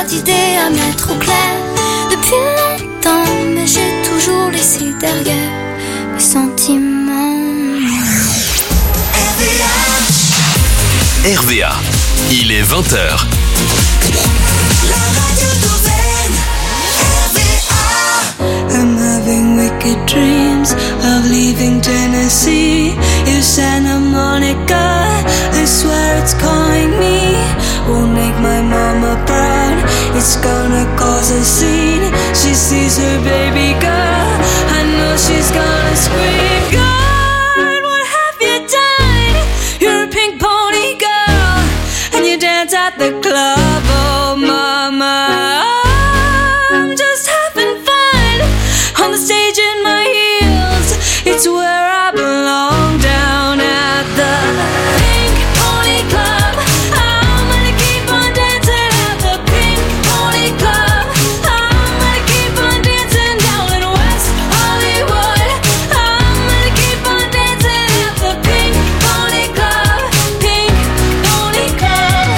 d'idées à mettre au clair depuis longtemps, mais j'ai toujours laissé derrière mes sentiments. RVA, il est 20h. La radio d'Auvergne, RVA. I'm having wicked dreams of leaving Tennessee. If Santa Monica, I swear it's calling me. Won't make my mama proud, it's gonna cause a scene. She sees her baby girl, I know she's gonna scream. God, what have you done? You're a pink pony girl, and you dance at the club, oh mama. I'm just having fun on the stage in my heels. It's where I belong, down at the Pink Pony Club. I'm gonna keep on dancing at the Pink Pony Club. I'm gonna keep on dancing down in West Hollywood. I'm gonna keep on dancing at the Pink Pony Club. Pink Pony Club.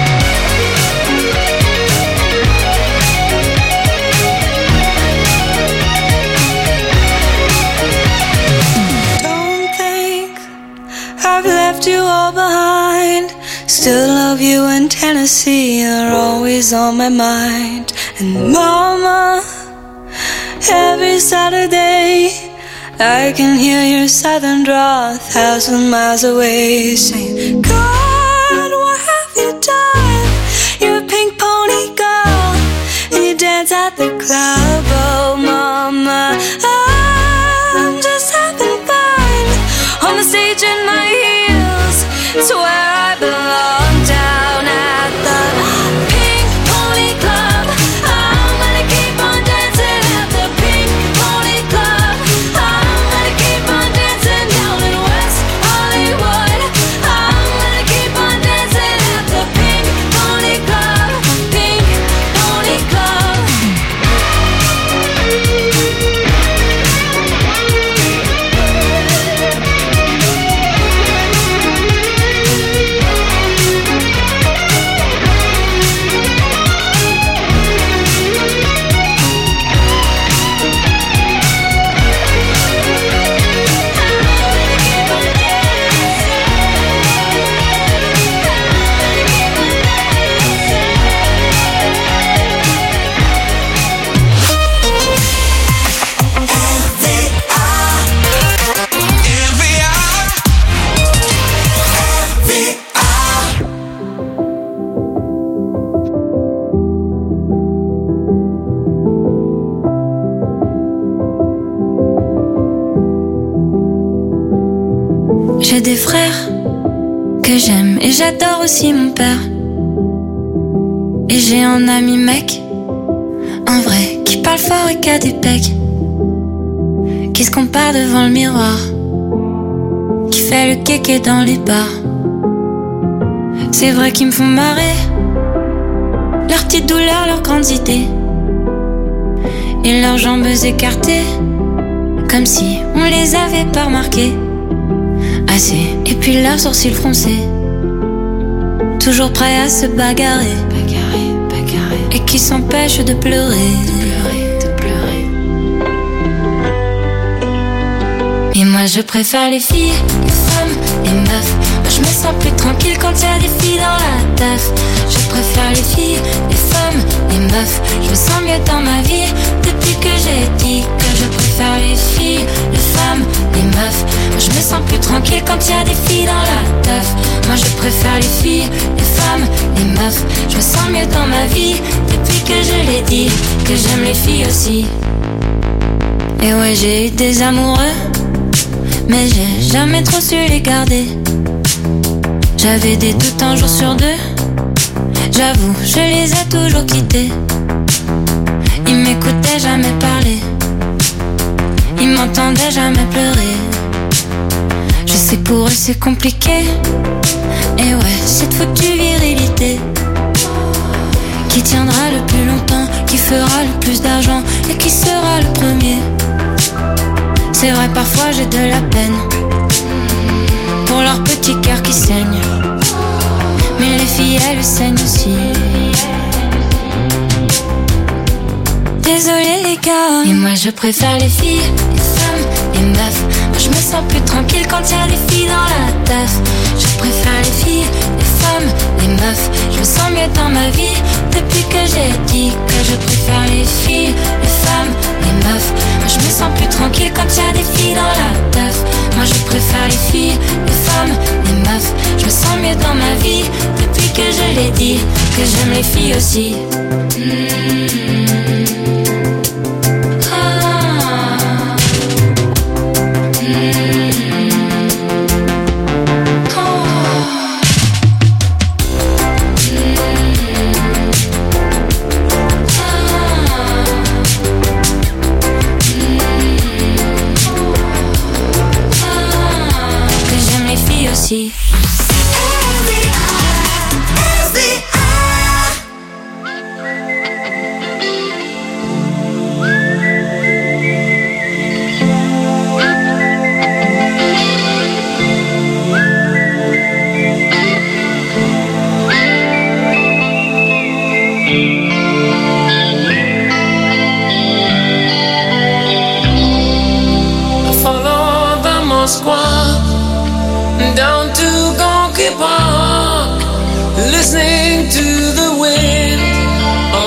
Don't think I've left you all behind. Still love you, and Tennessee are always on my mind. And mama, every Saturday I can hear your southern drawl 1,000 miles away, saying, God, what have you done? You're a pink pony girl, and you dance at the club, oh mama. I'm just having fun on the stage in my heels. It's where I belong, down at the Pink Pony Club. I'm gonna keep on dancing at the Pink Pony Club. I'm gonna keep on dancing down in West Hollywood. I'm gonna keep on dancing at the Pink Pony Club. Pink Pony Club. J'ai des frères que j'aime et j'adore aussi mon père. Et j'ai un ami mec, un vrai, qui parle fort et qui a des pecs, qui se compare devant le miroir, qui fait le kéké dans les bars. C'est vrai qu'ils me font marrer, leurs petites douleurs, leurs grandes idées, et leurs jambes écartées, comme si on les avait pas remarquées assez. Et puis leurs sourcils froncés, toujours prêts à se bagarrer, et qui s'empêchent de pleurer. Et moi je préfère les filles, les femmes, les meufs. Moi je me sens plus tranquille quand y a des filles dans la teuf. Je préfère les filles, les femmes, les meufs. Je me sens mieux dans ma vie depuis que j'ai dit que je préfère les filles, les femmes, les meufs. Moi je me sens plus tranquille quand y a des filles dans la teuf. Moi je préfère les filles, les femmes, les meufs. Je me sens mieux dans ma vie depuis que je l'ai dit que j'aime les filles aussi. Et ouais, j'ai eu des amoureux, mais j'ai jamais trop su les garder. J'avais des doutes un jour sur deux, j'avoue, je les ai toujours quittés. Ils m'écoutaient jamais parler, ils m'entendaient jamais pleurer. Je sais que pour eux c'est compliqué, et ouais, cette foutue virilité qui tiendra le plus longtemps, qui fera le plus d'argent et qui sera le premier. C'est vrai, parfois j'ai de la peine pour leur petit cœur qui saigne, mais les filles elles saignent aussi. désolé les gars. Et moi je préfère les filles, les femmes, les meufs. Moi je me sens plus tranquille quand y a des filles dans la taf. Je préfère les filles, les femmes, les meufs. Je me sens mieux dans ma vie depuis que j'ai dit que je préfère les filles, les femmes, les meufs. Moi je me sens plus tranquille quand y a des filles dans la taf. Moi je préfère les filles, les femmes, les meufs. Je me sens mieux dans ma vie depuis que je l'ai dit que j'aime les filles aussi. Down to Gonky Park, listening to the wind of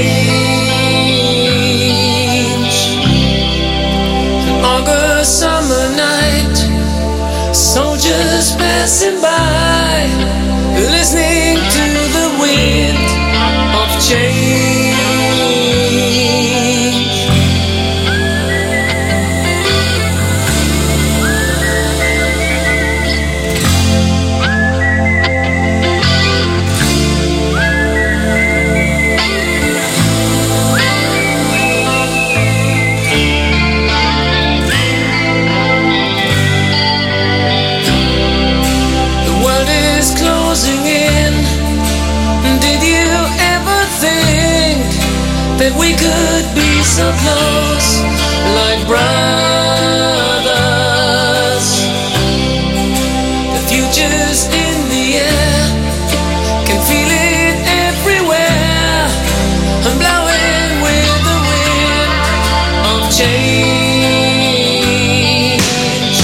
change. An August summer night, soldiers passing by, listening to the wind of change. That we could be so close, like brothers. The future's in the air, can feel it everywhere. I'm blowing with the wind of change.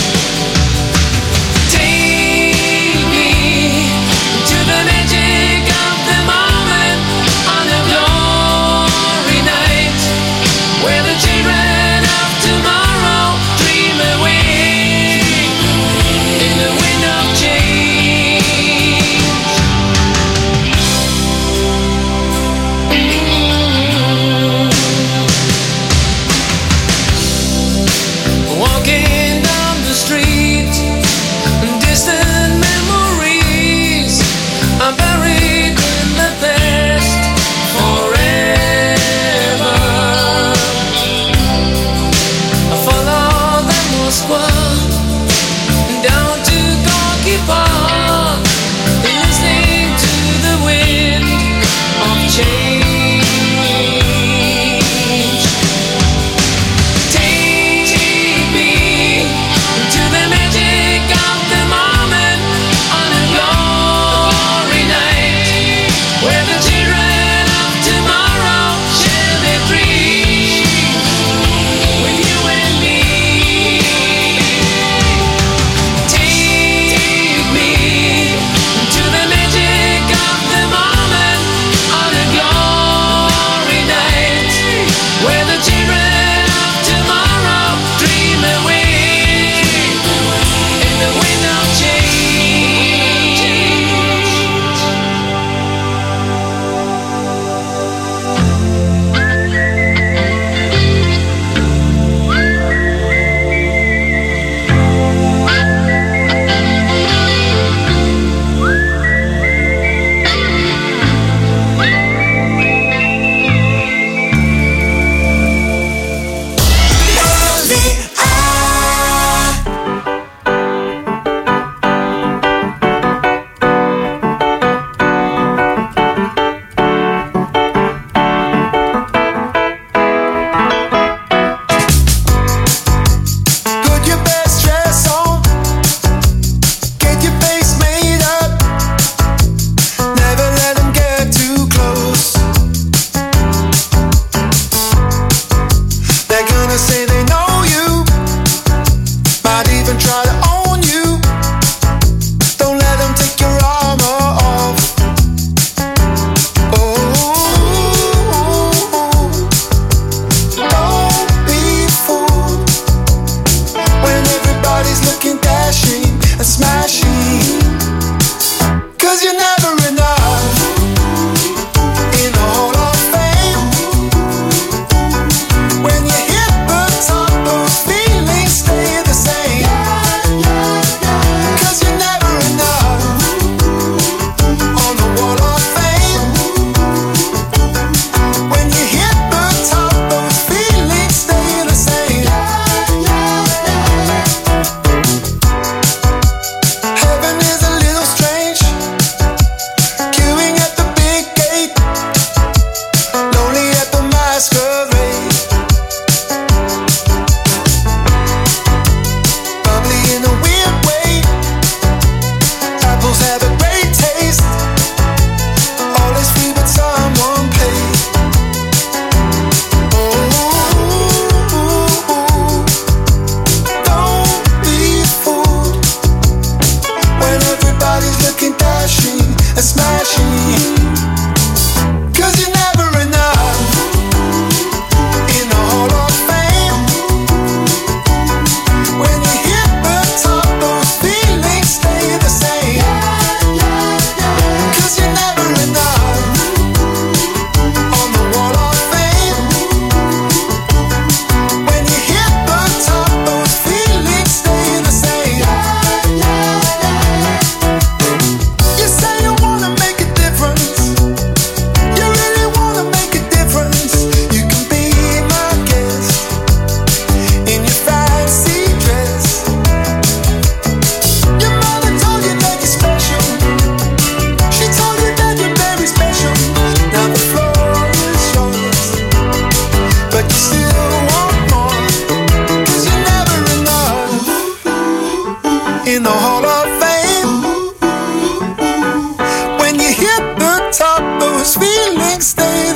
Take me to the magic of the moment on the glory night, where the children of tomorrow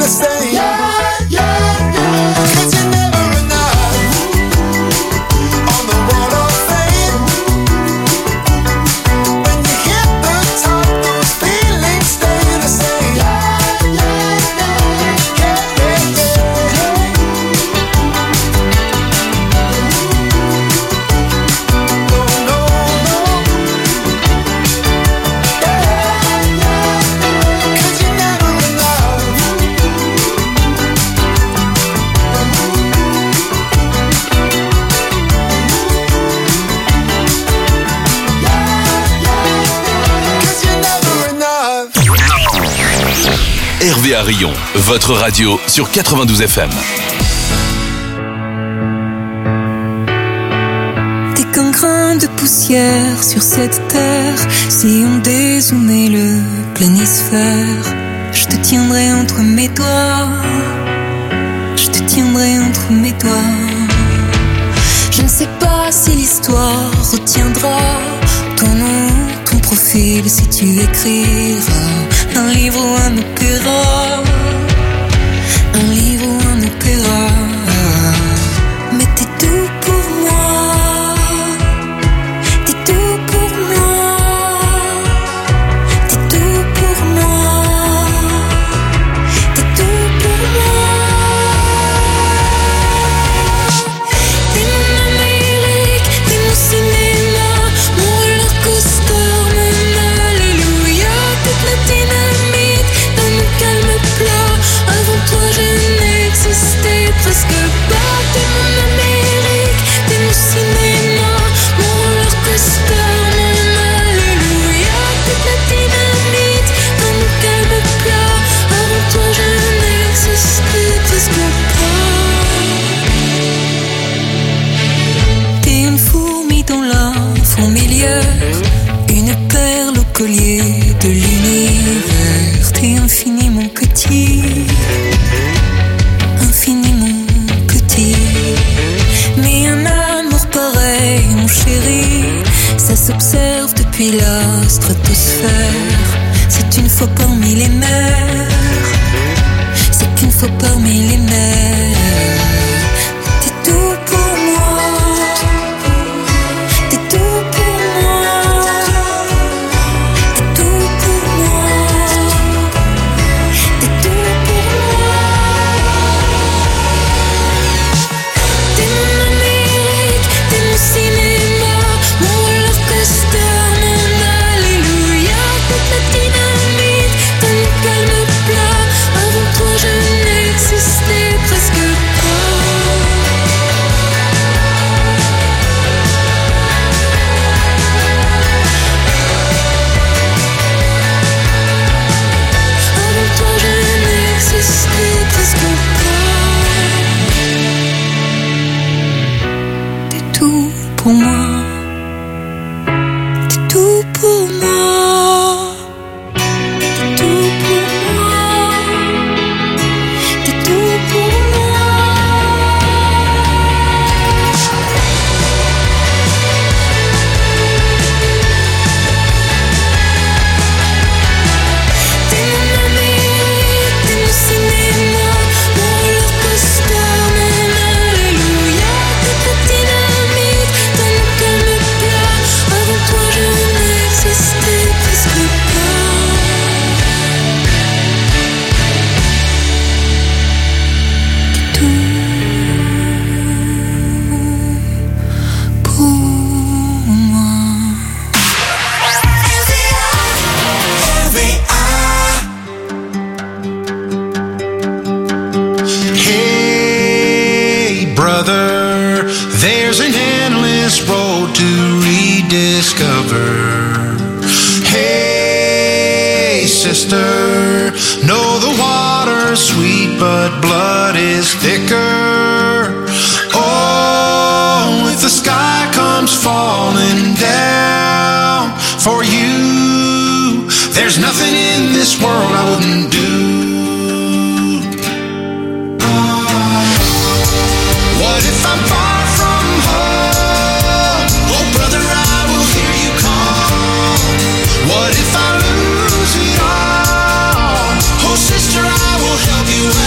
the same. Yeah, yeah, yeah. 'Cause you're never enough on the wall of fame. When you hit the top, those feelings stay the same. Yeah, yeah, yeah. Yeah, yeah, yeah. No, no, no. Yeah, yeah. 'Cause you're never enough. Cause you're never enough. Hervé à Rion, votre radio sur 92 FM. T'es qu'un grain de poussière sur cette terre. Si on dézoomait le planisphère, je te tiendrai entre mes doigts. Je te tiendrai entre mes doigts. Je ne sais pas si l'histoire retiendra ton nom, ton profil, si tu écriras un livre ou un opéra. Un livre ou un opéra. Mais t'es tout pour moi. T'es tout pour moi. T'es tout pour moi. T'es tout pour moi. T'es mon Amérique, t'es mon cinéma, mon roller coaster, mon alléluia. Toute la dynamite dans mon calme plat. Avant toi je n'existais presque pas. T'es mon Amérique, t'es mon cinéma, mon roller coaster, mon alléluia. Toute la dynamite dans mon calme plat. Avant toi je n'existais presque pas. T'es une fourmi dans la fourmilière, une perle au collier de l'univers. T'es infiniment petit, infiniment petit. Mais un amour pareil, mon chéri, ça s'observe depuis la stratosphère. C'est une fois parmi les mers, c'est une fois parmi les mers. T'es tout pour moi. T'es tout pour moi. T'es tout pour moi. T'es tout pour moi. T'es mon Amérique, t'es mon cinéma, mon roller coaster, mon alléluia. Toute la dynamite dans mon calme plat. Avant toi je n'existais presque pas. Avant toi je n'existais presque pas. T'es tout pour moi. T'es tout pour moi. T'es tout pour moi. T'es tout pour moi. T'es mon Amérique, t'es mon cinéma, mon roller coaster, mon alléluia. Toute la dynamite dans mon calme plat. Avant toi je n'existais presque pas. T'es tout pour moi. Hey, brother, there's an endless road to rediscover. Hey, sister, know the water's sweet, but blood is thicker. Oh, if the sky comes falling down for you, there's nothing in this world I wouldn't do. What if I'm far from home? Oh, brother, I will hear you call. What if I lose it all? Oh, sister, I will help you out.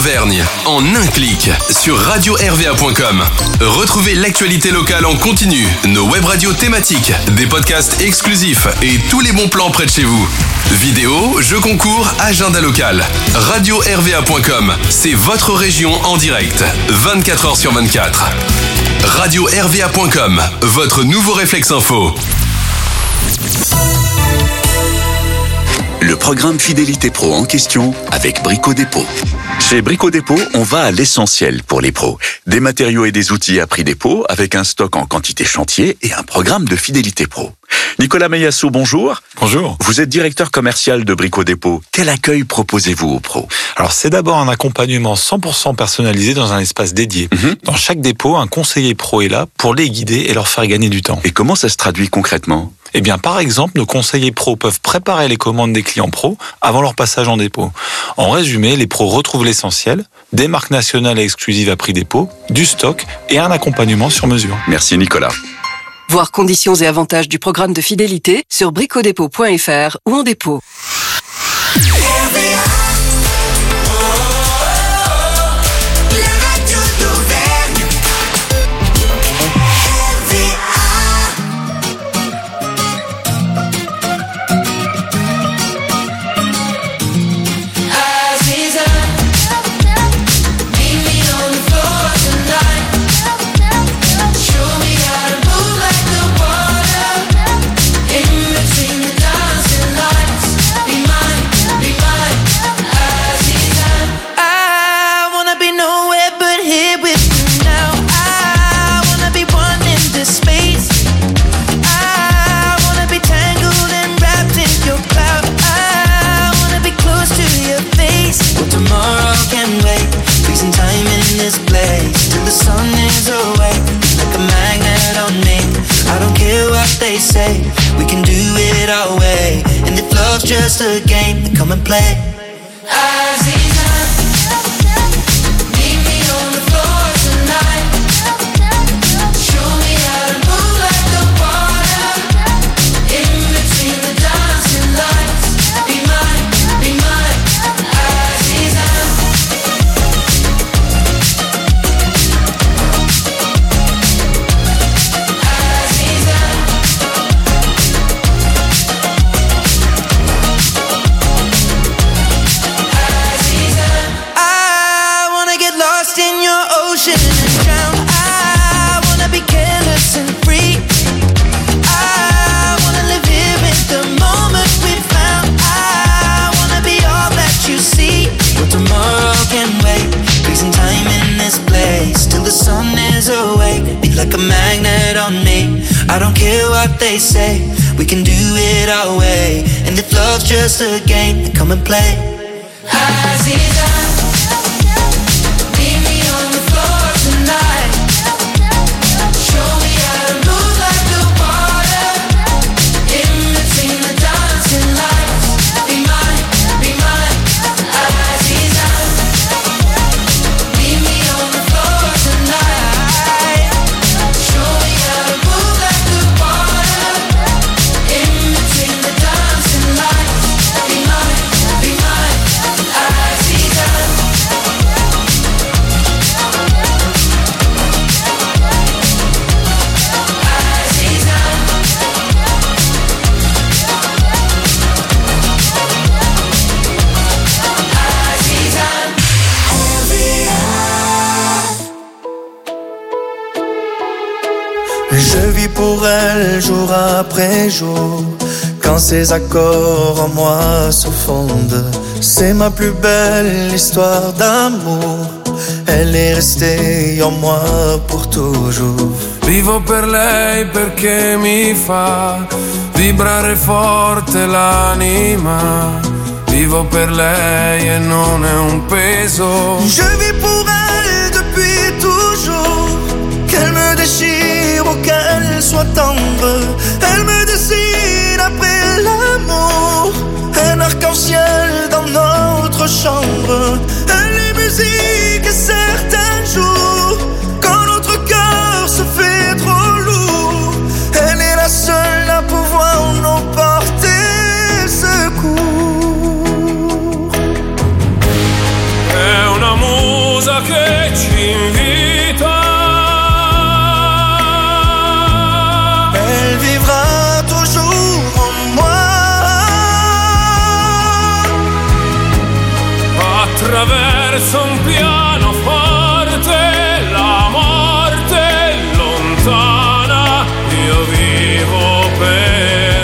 d'Auvergne, en un clic, sur radio-rva.com. Retrouvez l'actualité locale en continu, nos web radios thématiques, des podcasts exclusifs et tous les bons plans près de chez vous. Vidéo, jeux concours, agenda local. Radio-rva.com, c'est votre région en direct, 24 heures sur 24. Radio-rva.com, votre nouveau réflexe info. Le programme Fidélité Pro en question avec Brico Dépôt. Chez Brico Dépôt, on va à l'essentiel pour les pros. Des matériaux et des outils à prix dépôt avec un stock en quantité chantier et un programme de Fidélité Pro. Nicolas Meillassou, bonjour. Bonjour. Vous êtes directeur commercial de Brico Dépôt. Quel accueil proposez-vous aux pros ? Alors, c'est d'abord un accompagnement 100% personnalisé dans un espace dédié. Dans chaque dépôt, un conseiller pro est là pour les guider et leur faire gagner du temps. Et comment ça se traduit concrètement ? Eh bien, par exemple, nos conseillers pros peuvent préparer les commandes des clients pros avant leur passage en dépôt. En résumé, les pros retrouvent l'essentiel, des marques nationales et exclusives à prix dépôt, du stock et un accompagnement sur mesure. Merci Nicolas. Voir conditions et avantages du programme de fidélité sur bricodépôt.fr ou en dépôt. Say we can do it our way, and if love's just a game, then come and play. Like a magnet on me, I don't care what they say, we can do it our way, and if love's just a game, then come and play. Je vis pour elle jour après jour, quand ses accords en moi se fondent. C'est ma plus belle histoire d'amour, elle est restée en moi pour toujours. Vivo per lei perché mi fa vibrare forte l'anima. Vivo per lei e non è un peso. Je vis pour elle depuis toujours, qu'elle me déchire ou qu'elle soit tendre. Elle me dessine après l'amour, un arc-en-ciel dans notre chambre. Elle est musique et certains jours, quand notre cœur se fait trop lourd, elle est la seule à pouvoir nous porter secours. È un amore attraverso un pianoforte, la morte è lontana, io vivo per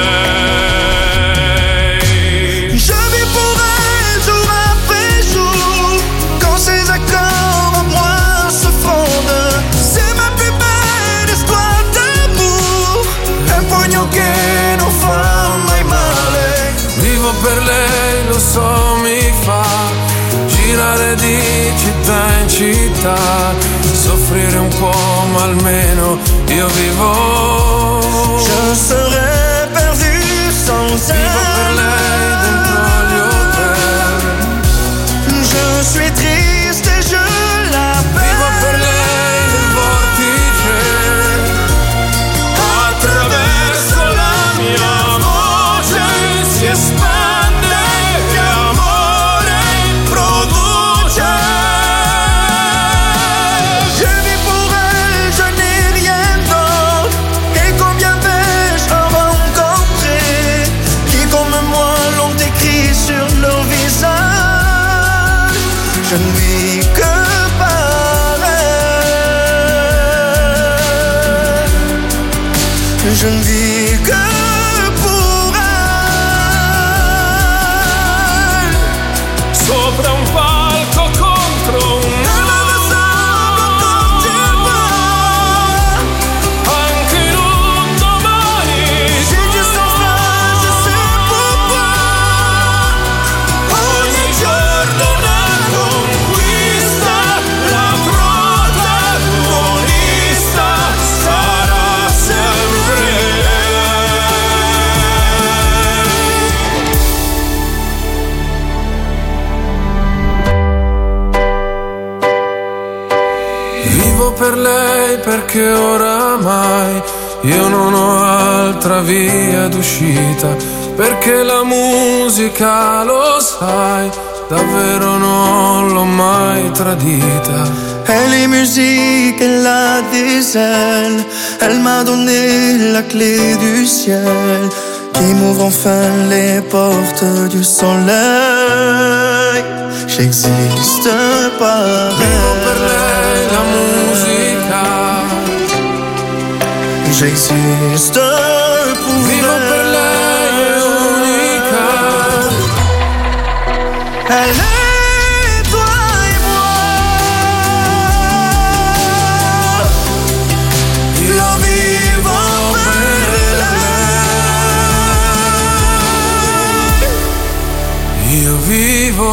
lei. Je vis pour elle jour après jour, quand ses accords en moi se fondent. C'est ma plus belle histoire d'amour, un pugno che non fa mai male. Vivo per lei, lo so, mi fa girare di città in città, soffrire un po' ma almeno io vivo. Je serais perdu sans elle. Vivo per lei dentro gli hotel. Je suis triste et je l'appelle. Vivo per lei nel vortice, attraverso la mia voce si espande e amore produce. Je vis pour elle, je n'ai rien d'autre. Et combien vais-je en rencontrer qui comme moi l'ont écrit sur leur visage. Je ne vis que par elle. Je ne vis que pour elle. Sopra un palco contro un anche in un domani. J'ai du sang-froid, je sais pourquoi. Ogni giorno una conquista, la protagonista sarà sempre lei. Vivo per lei perché oramai io non ho altra via d'uscita, perché la musica, lo sai, davvero non l'ho mai tradita. Elle est musique, elle a des ailes. Elle m'a donné la clé du ciel, qui m'ouvre enfin les portes du soleil. J'existe par Vivo per lei la musica, j'existe pour vivo elle. per lei è unica. Elle est toi et moi. Io vivo per lei. Io vivo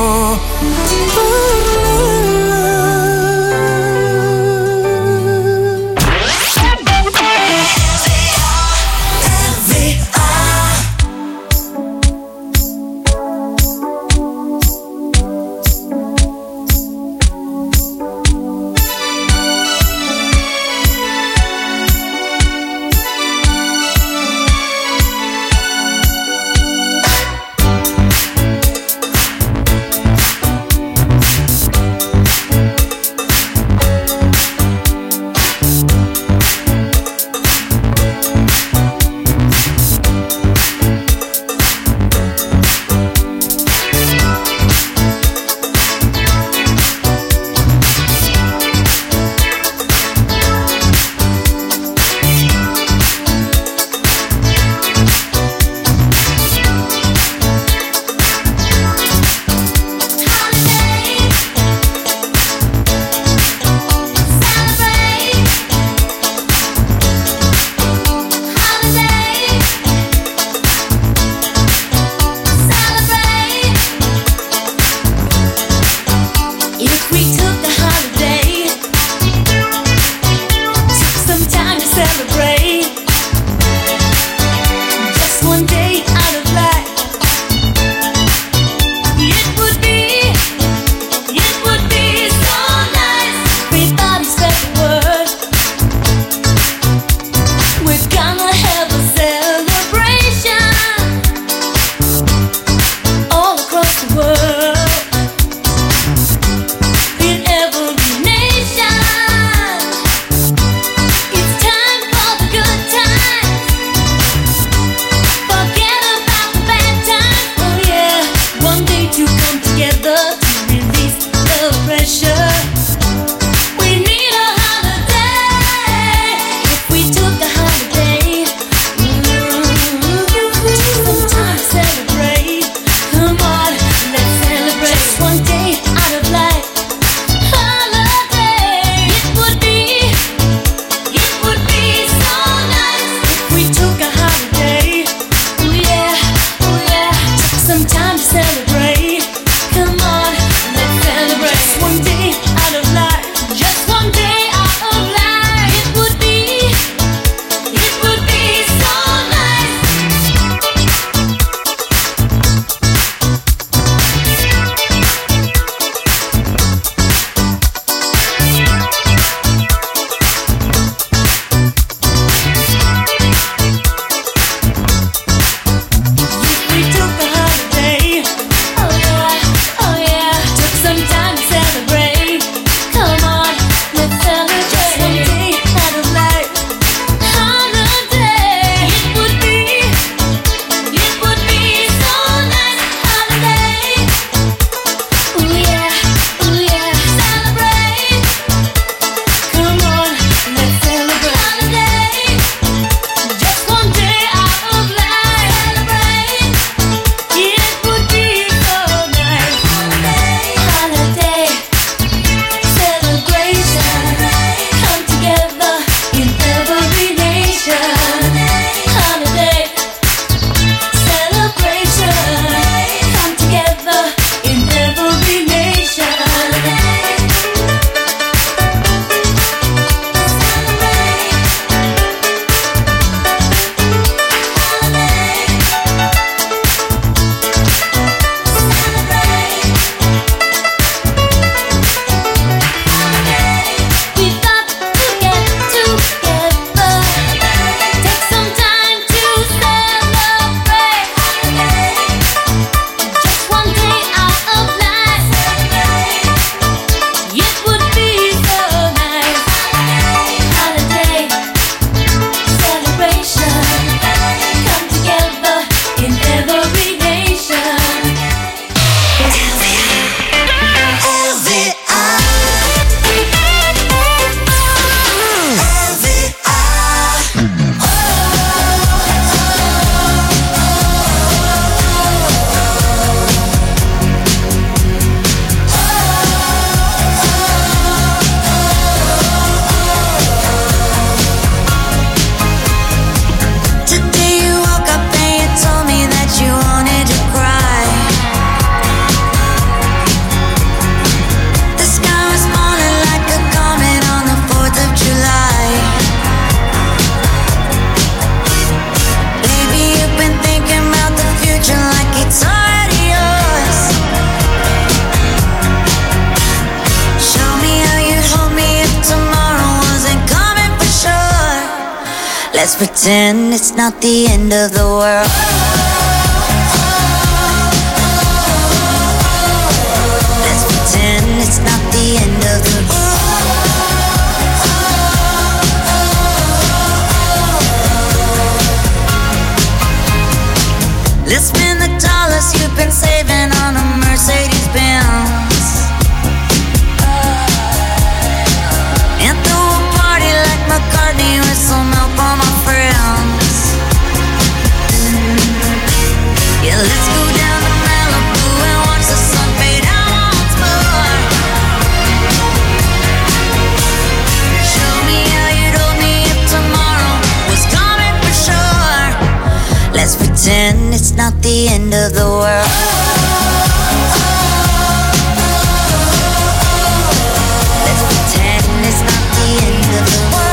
Let's pretend it's not the end of the world. Let's pretend it's not the end of the world. Let's spend the dollars you've been saving on a Mercedes-Benz and throw a party like McCartney with some help on my friends. Yeah, let's go down to Malibu and watch the sun fade out once more. Show me how you'd hold me if tomorrow was coming for sure. Let's pretend it's not the end of the world. Let's pretend it's not the end of the world.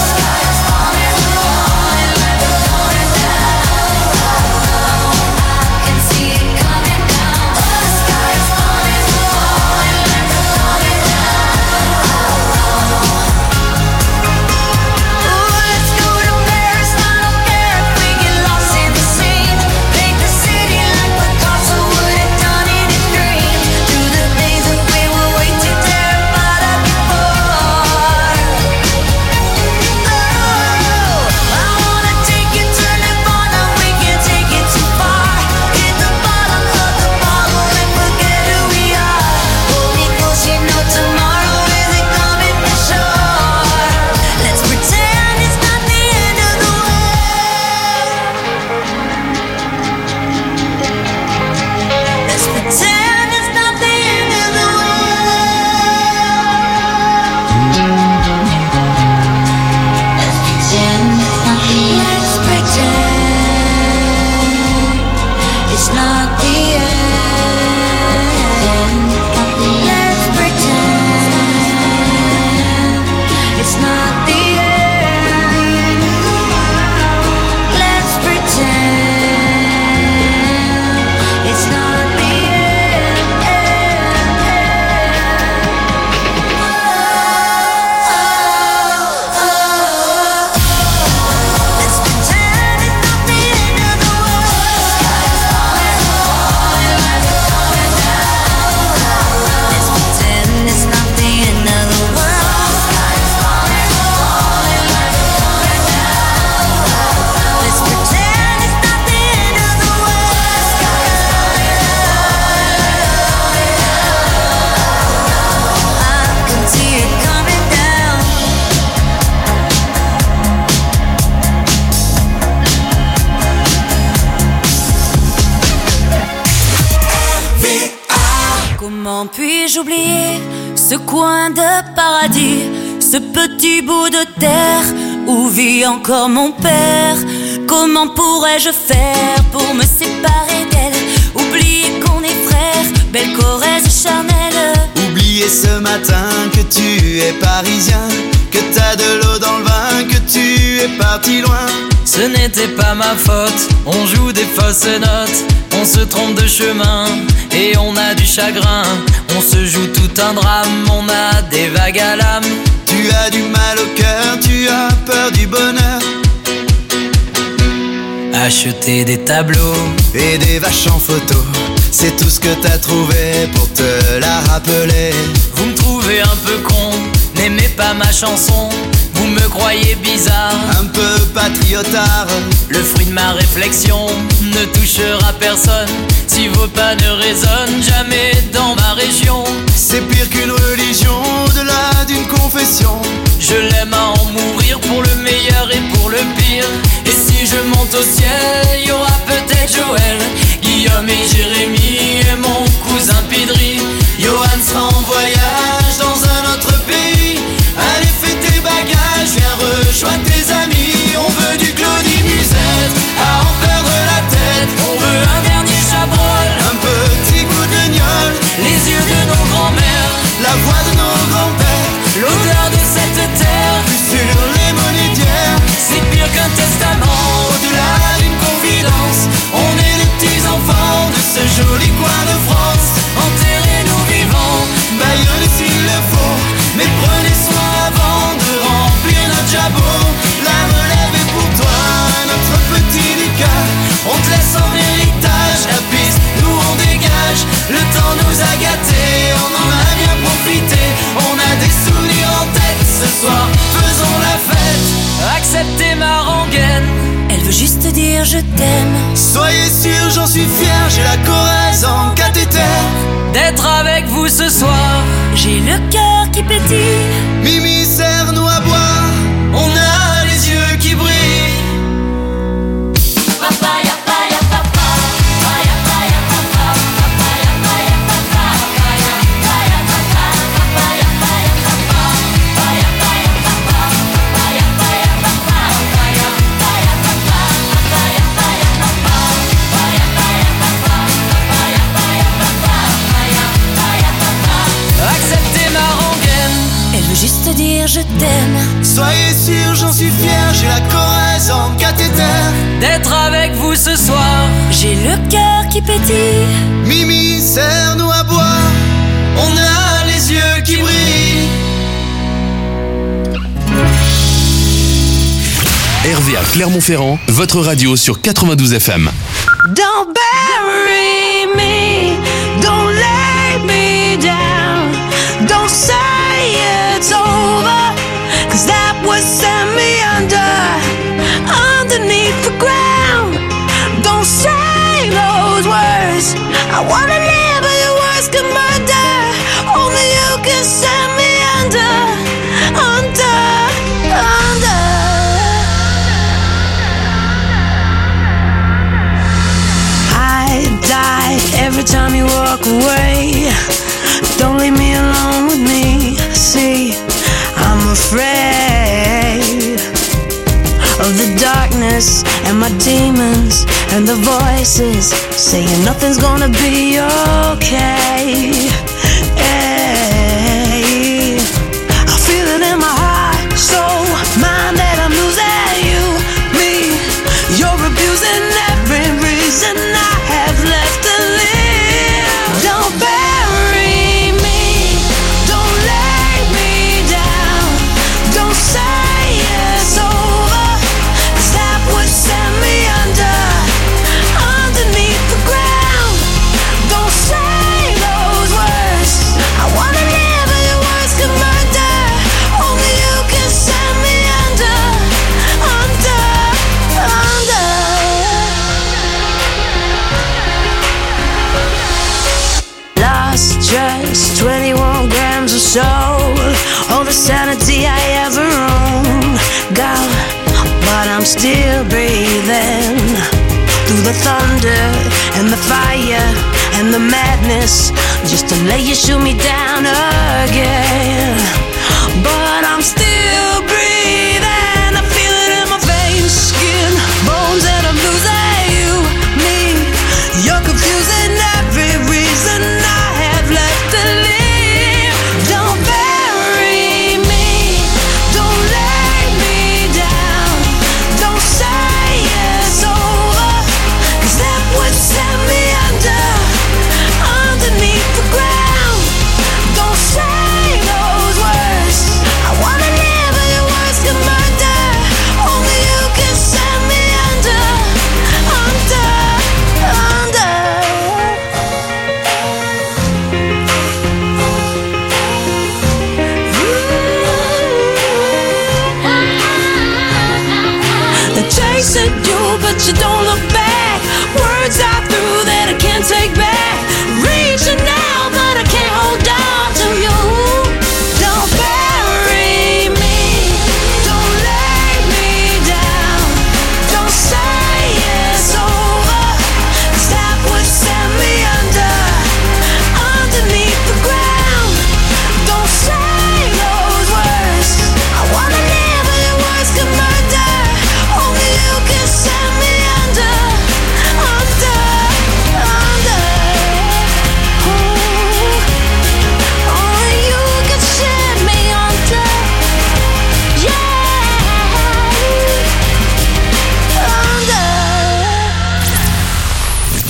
Comment puis-je oublier ce coin de paradis, ce petit bout de terre où vit encore mon père? Comment pourrais-je faire pour me séparer d'elle? Oublier qu'on est frères, belle Corrèze charnelle. Oublier ce matin que tu es parisien, que t'as de l'eau dans le vin, que tu es parti loin. Ce n'était pas ma faute, on joue des fausses notes, on se trompe de chemin et on a du chagrin. On se joue tout un drame, on a des vagues à l'âme. Tu as du mal au cœur, tu as peur du bonheur. Acheter des tableaux et des vaches en photo, c'est tout ce que t'as trouvé pour te la rappeler. Vous me trouvez un peu con, n'aimez pas ma chanson. Vous me croyez bizarre, un peu patriotard. Le fruit de ma réflexion ne touchera personne si vos pas ne résonnent jamais dans ma région. C'est pire qu'une religion, au-delà d'une confession. Je l'aime à en mourir pour le meilleur et pour le pire. Et si je monte au ciel, il y aura peut-être Joël, Guillaume et Jérémy et mon cousin Pidri. Johan sera en voyage dans un autre pays. Allez, fais tes bagages, viens rejoindre tes amis. On veut du Claudie Musette, à en perdre la tête. On veut un dernier Chabrol, un petit bout de gnôle, les yeux de nos grands-mères, la voix de nos grands-pères, l'odeur de cette terre, plus sur les monnaies d'hier. C'est pire qu'un testament, au-delà d'une confidence. On est les petits enfants de ce joli coin de France. je t'aime. Soyez sûr, j'en suis fier, j'ai la Corrèze en cathéter. D'être avec vous ce soir, j'ai le cœur qui pétille. Mimi, serre-nous à boire, on a les yeux qui brillent. Papaya, papaya, papa, papaya, papaya, papa, papaya, papaya, papa, papaya, papaya, papa, papaya, papaya, papa, papaya, papaya, papa, papaya, papaya, papa, papaya, papaya, papa, papaya, papaya, papa, papaya, papaya, papa, papaya, papaya, papa, papaya, papaya, papa. Acceptez ma rengaine. Elle veut juste dire je t'aime. Soyez sûr, j'en suis fier, j'ai la Corrèze en cathéter. D'être avec vous ce soir, j'ai le cœur qui pétille. Mimi, serre-nous à boire, on a les yeux qui brillent. RVA Clermont-Ferrand, votre radio sur 92 FM. Don't bury me, don't lay me down, don't say it's over, 'cause that would send me underneath the ground. Don't say those words, I wanna live but your words can murder, only you can send me under. Every time you walk away, don't leave me alone with me. See, I'm afraid of the darkness and my demons and the voices saying nothing's gonna be okay. Hey, I feel it in my heart, soul, mind that I'm losing you, me. You're abusing every reason I have left to live. Don't bury me, don't lay me down, don't say it's over, 'cause that would send me underneath the ground. Don't say those words, I wanna live but your words can murder, only you can send me under. Lost just 21 grams of soul, all the sanity I ever owned, gone, but I'm still breathing. Through the thunder and the fire and the madness, just to let you shoot me down again. But I'm still breathing, I feel it in my veins, skin, bones, and I'm losing you, me. You're confusing every reason I have left to live. Don't bury me, don't lay me down, don't say it's over, 'cause that would send me underneath the ground. Don't say those words, I wanna live but your words can murder, only you can send me under. They're chasing you, but you don't look back. Words I threw that I can't take back. Reaching out, but I can't hold on to you. Don't bury me, don't lay me down, don't say it's over, 'cause that would send me underneath the ground. Don't say those words, I wanna live but your words can murder, only you can send me under. Only you can send me under.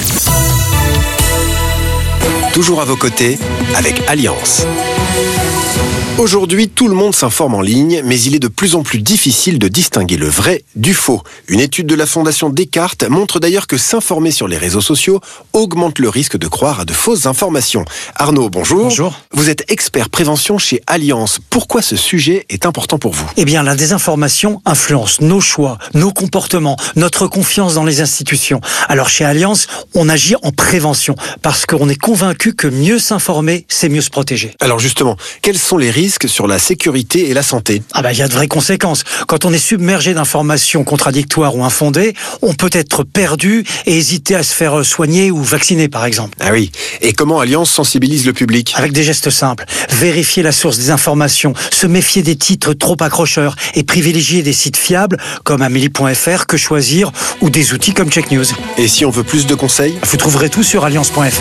Toujours à vos côtés avec Alliance. Aujourd'hui, tout le monde s'informe en ligne, mais il est de plus en plus difficile de distinguer le vrai du faux. Une étude de la Fondation Descartes montre d'ailleurs que s'informer sur les réseaux sociaux augmente le risque de croire à de fausses informations. Arnaud, bonjour. Bonjour. Vous êtes expert prévention chez Allianz. Pourquoi ce sujet est important pour vous ? Eh bien, la désinformation influence nos choix, nos comportements, notre confiance dans les institutions. Alors, chez Allianz, on agit en prévention parce qu'on est convaincu que mieux s'informer, c'est mieux se protéger. Alors justement, quels sont les risques sur la sécurité et la santé ? Il y a de vraies conséquences. Quand on est submergé d'informations contradictoires ou infondées, on peut être perdu et hésiter à se faire soigner ou vacciner, par exemple. Ah oui. Et comment Allianz sensibilise le public ? Avec des gestes simples. Vérifier la source des informations, se méfier des titres trop accrocheurs et privilégier des sites fiables comme Amélie.fr, Que Choisir ou des outils comme Check News. Et si on veut plus de conseils ? Vous trouverez tout sur Allianz.fr.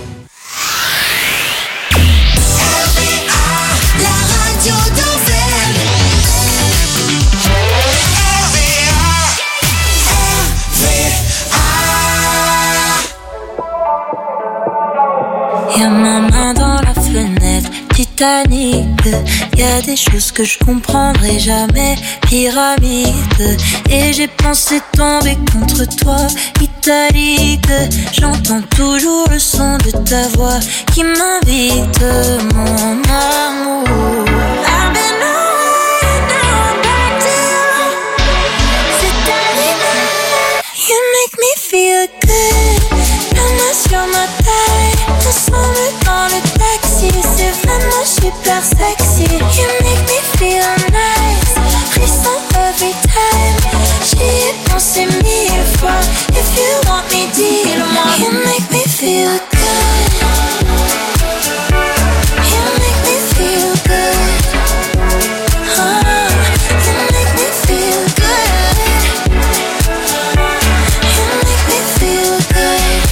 Y'a ma main dans la fenêtre, Titanic. Y'a des choses que je comprendrai jamais, pyramide. Et j'ai pensé tomber contre toi, italique. J'entends toujours le son de ta voix qui m'invite, mon amour. I've been on, now I'm back to you. C'est arrivé, you make me feel good. La main sur ma taille, ensemble dans le taxi, c'est vraiment super sexy. You make me feel nice, frisson every time. J'y ai pensé 1000 fois, if you want me, dis-le-moi. You make me feel good. You make me feel good. You make me feel good. You make me feel good.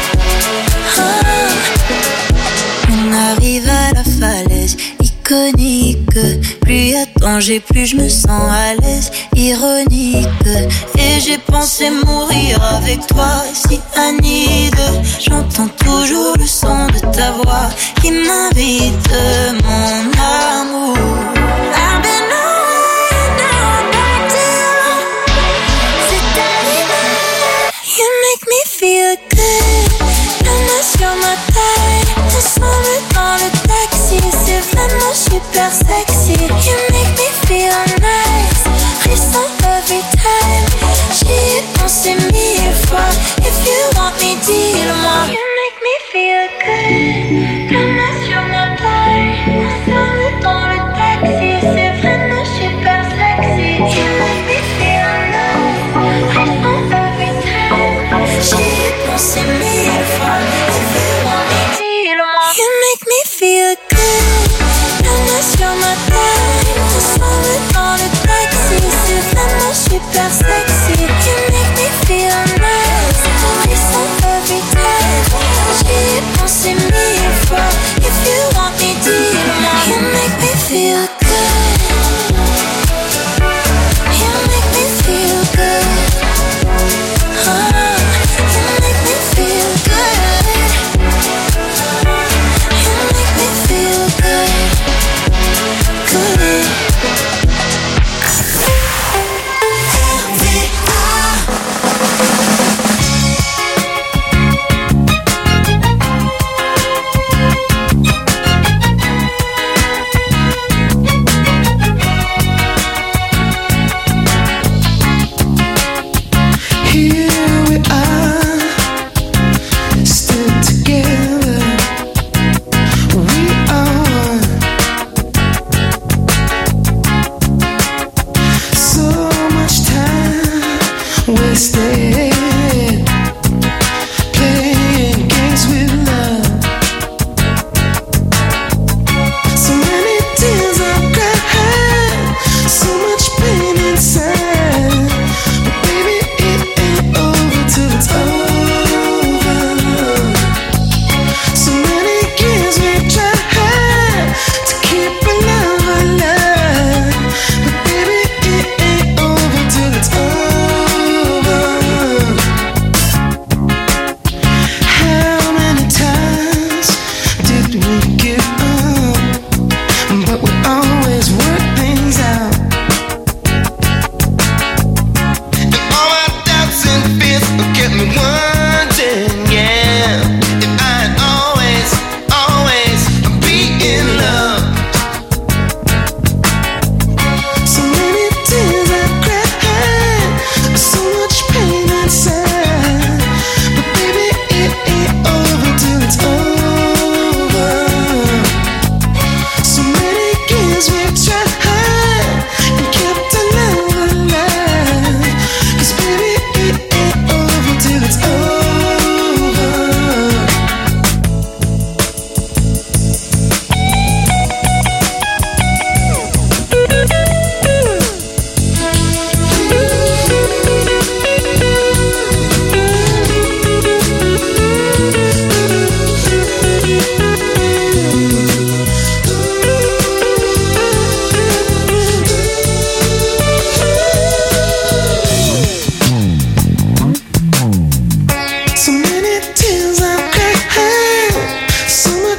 On arrive à la falaise iconique. Plus y a danger, plus je me sens à l'aise, ironique. Et j'ai pensé mourir avec toi, si Anide. J'entends toujours le son de ta voix qui m'invite, mon amour. I've been on, now I'm back to you. C'est arrivé, you make me feel good. La main sur ma taille, ensemble dans le taxi, c'est vraiment super sexy. You make me feel nice, frisson every time. J'y ai pensé 1000 fois, if you want me, dis-le-moi. You make me feel good. La main sur ma taille, ensemble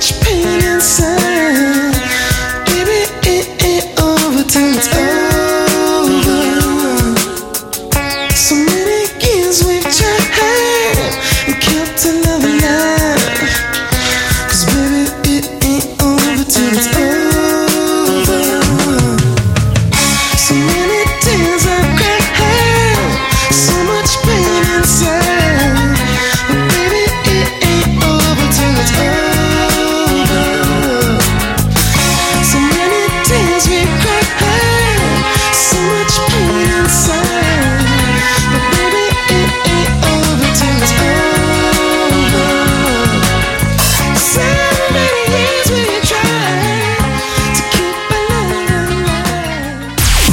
much pain inside. Baby, it ain't over till it's over. So many years we've tried and kept another life. 'Cause baby, it ain't over till it's over. So many tears I've cried, so much pain inside. But baby, it ain't over till it's over. So many tears we've cried, so much pain inside. But baby, it ain't over till it's over. So many years we tried to keep our love alive.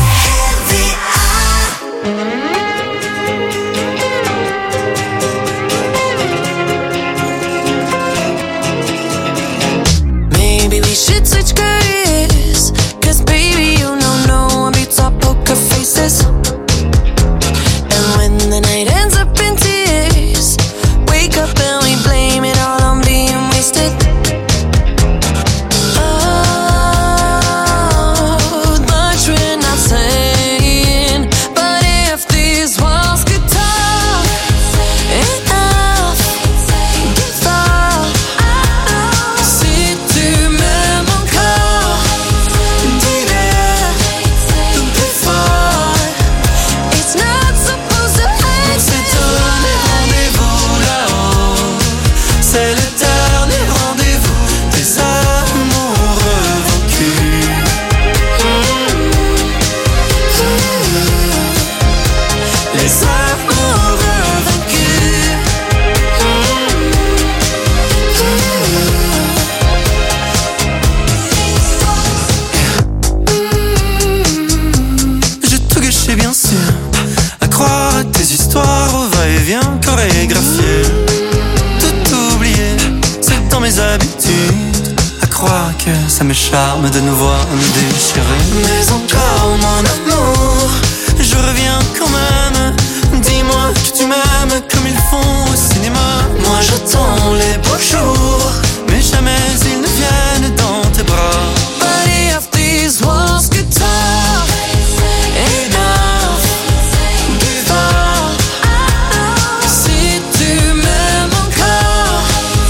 Maybe we should switch careers. 'Cause baby, you know no one beats our poker faces. And when the night ends up in tears, wake up and we blame it all on being wasted. Oh, much we're not saying. But if these walls could talk, enough, give up. Si tu m'aimes encore, dis-le plus fort. It's not supposed to end. C'est un rendez-vous là-haut. C'est le dernier rendez-vous des amoureux vaincus. Les amoureux vaincus. J'ai tout gâché bien sûr, à croire à tes histoires au va-et-vient chorégraphié. Tout oublié, c'est dans mes habitudes. À croire que ça me charme de nous voir nous déchirer. Mais encore mon amour, je reviens quand même. Dis-moi que tu m'aimes comme ils font au cinéma. Moi j'attends les beaux jours, mais jamais ils ne viennent dans tes bras. But if these walls could talk, enough, give up. Si tu m'aimes encore,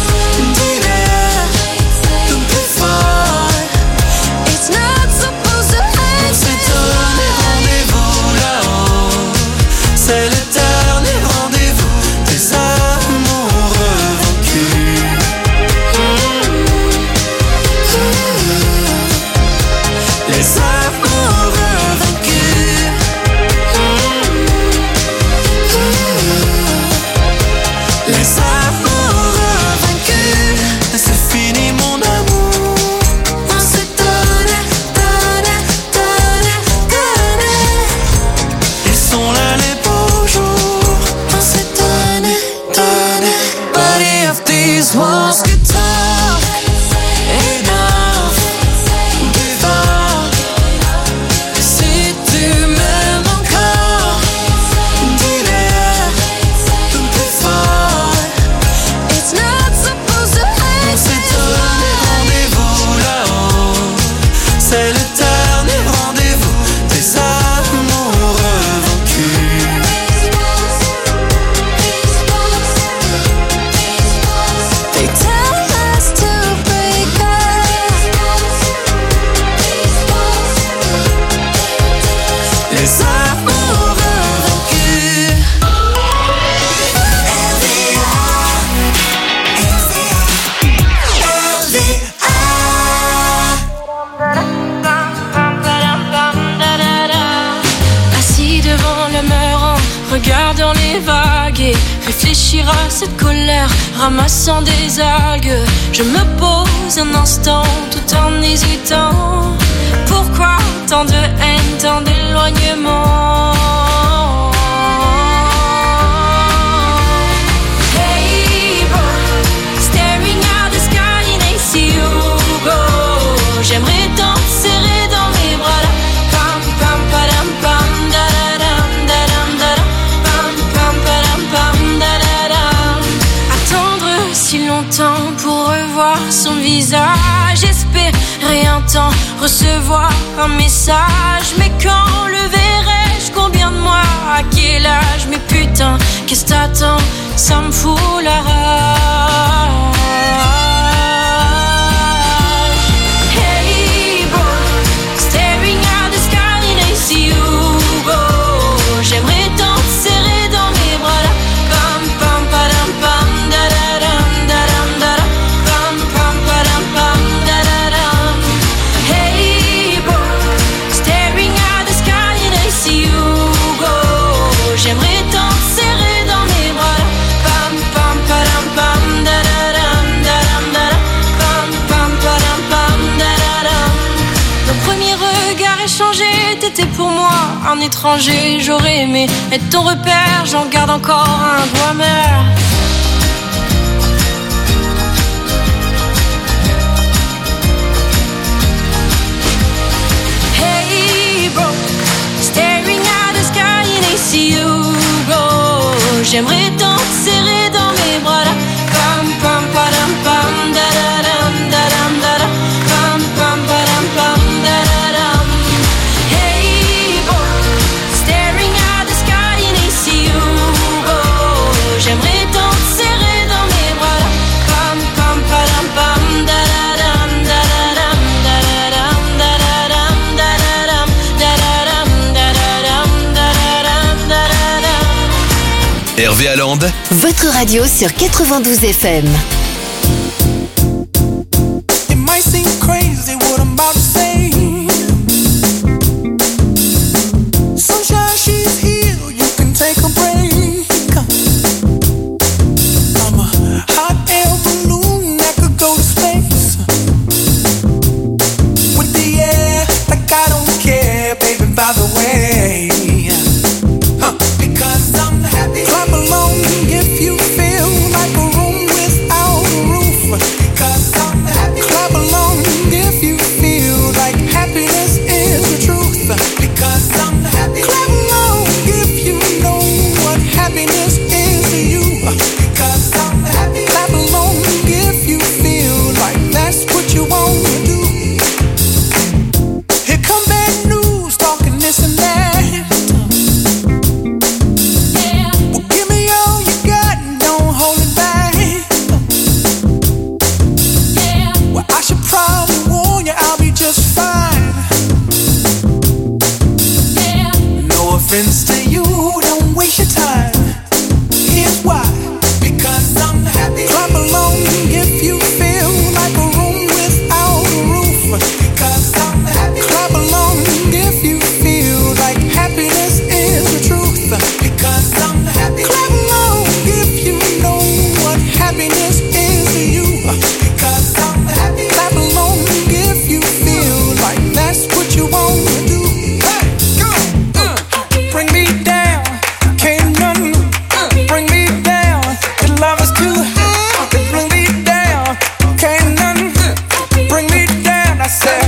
dis-le plus fort. It's not supposed to end. C'est un rendez-vous là-haut. C'est le dernier rendez-vous des amoureux vaincus. Les amoureux vaincus. Les amoureux vaincus. C'est fini mon amour. On s'est donné, donné, donné, donné. Ils sont là les beaux jours. On s'est donné, donné. But if these walls could talk, enough, give up. Si tu m'aimes encore, dis-le plus fort. It's not supposed to end. C'est un rendez-vous là-haut. C'est le dernier rendez-vous des amoureux vaincus. They tell us to break up. Les amoureux vaincus. Assis devant le mur en regardant les vagues et réfléchir à cette colère, ramassant des algues. Je me pose un instant tout en hésitant. Pourquoi tant de haine, tant d'éloignement? Hey bro, staring at the sky and I see you go. J'aimerais t'en serrer dans mes bras là. Pam pam padam pam da da dam da dam da dam. Pam pam padam pam da da dam. Attendre si longtemps pour revoir son visage. pas. J'espérais un temps recevoir un message, mais quand le verrai-je? Combien de mois? À quel âge? Mais putain, qu'est-ce t'attends? Ça me fout la rage. Hey bro, staring at the sky and I see you go. J'aimerais tant te serrer dans mes bras là. Pam pam padam pam da da dam da dam da da. Pam pam padam pam da da dam. Hey bro, staring at the sky and I see you go. J'aimerais tant te serrer dans mes bras là. Pam pam padam pam da da dam da dam da da. Pam pam padam pam da da dam. Nos premiers regards échangés, t'étais pour moi un étranger. J'aurais aimé être ton repère, j'en garde encore un goût amer. Hey bro, staring at the sky and I see you go. J'aimerais tant te serrer dans mes bras là. Pam pam padam pam da da dam da dam da da. Pam pam padam pam da da dam. Hey bro, staring at the sky and I see you go. J'aimerais tant te serrer dans mes bras là. Pam pam padam pam da da dam da da dam da da dam da da dam da da dam da da dam da da dam da da dam da da dam. Hervé Allende, Votre radio sur 92 FM. It might seem crazy what I'm about to say. Sunshine, she's here, you can take a break. I'm a hot air balloon that could go to space. With the air, like I don't care, baby, by the way. Because I'm happy. Clap along if you feel like a room without a roof. Because I'm happy. Clap along if you feel like happiness is the truth. Because I'm happy. Clap along if you know what happiness is to you. Because I'm happy. Clap along if you feel like that's what you want to do. Here come bad news, talking this and that. Well, give me all you got and don't hold it back. Well, I should probably warn you, I'll be just fine. No offense to you, don't waste your time. Here's why. Because I'm happy. Clap along if you feel like a room without a roof. Because I'm happy. Clap along if you feel like happiness is the truth. Because I'm happy. Clap along if you know what happiness is to you. Because I'm happy. Clap along if you feel like that's what you want to do. Hey, go! Bring me down, can't none bring me down. The love is too high, bring me down, can't none bring me down. I said.